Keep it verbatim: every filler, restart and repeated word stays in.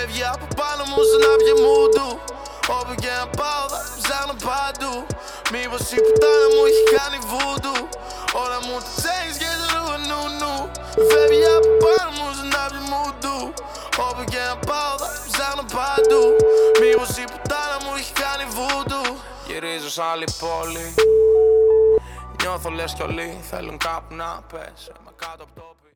Φεύγει από πάνω μου σαν να πιε μουντου. Όπου και να πάω θα ψάχνω παντού. Μήπως η πουτάνα μου έχει κάνει βούντου. Όλα μου τα τσέγεις και το νου νου. Φεύγει από πάνω μου σαν να πιε μουντου. Όπου και να πάω θα ψάχνω παντού. Μήπως η πουτάνα μου έχει κάνει βούντου. Γυρίζω σ' άλλη πόλη. Νιώθω λες κι όλοι θέλουν κάπου να πες. Είμαι κάτω από το